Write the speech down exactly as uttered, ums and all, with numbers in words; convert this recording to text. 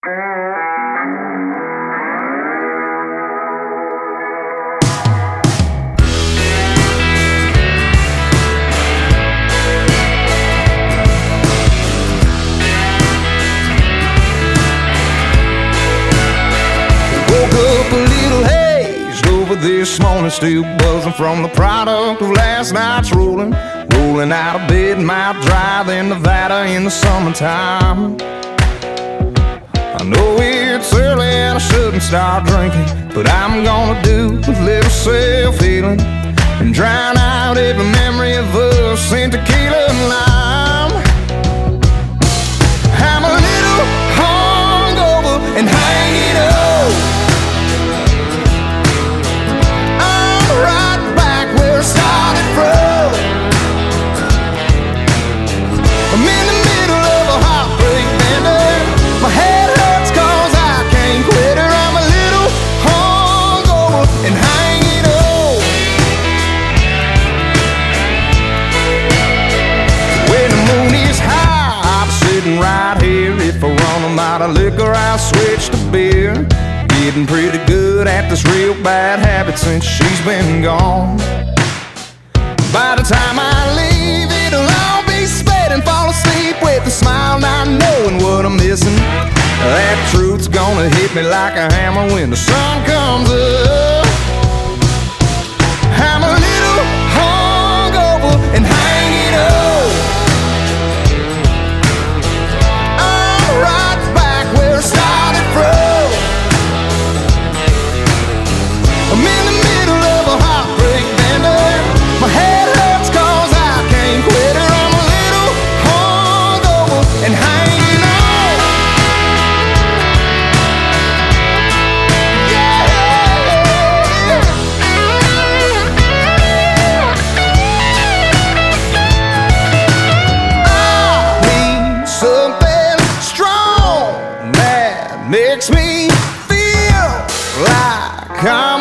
This morning still buzzing from the product of last night's rolling. Rolling out of bed, mouth dry, then Nevada in the summertime. I know it's early and I shouldn't start drinking, but I'm gonna do a little self-healing and drown out every memory of us in tequila and lime. I'm a little hungover and hanging up. Started from. I'm in the middle of a heartbreak bender. My head hurts cause I can't quit her. I'm a little hungover and hanging on. When the moon is high, I'm sitting right here. If I run them out of liquor, I'll switch to beer. Getting pretty good at this real bad habit since she's been gone. By the time I leave, it'll all be sped and fall asleep with a smile, not knowing what I'm missing. That truth's gonna hit me like a hammer when the sun comes up. I'm a little hungover and hanging up. I'm right back where I started from. I'm in the middle of a heartbreak bender. My head hurts cause I can't quit her. I'm a little hungover and hanging on. Yeah. I need something strong that makes me feel like I'm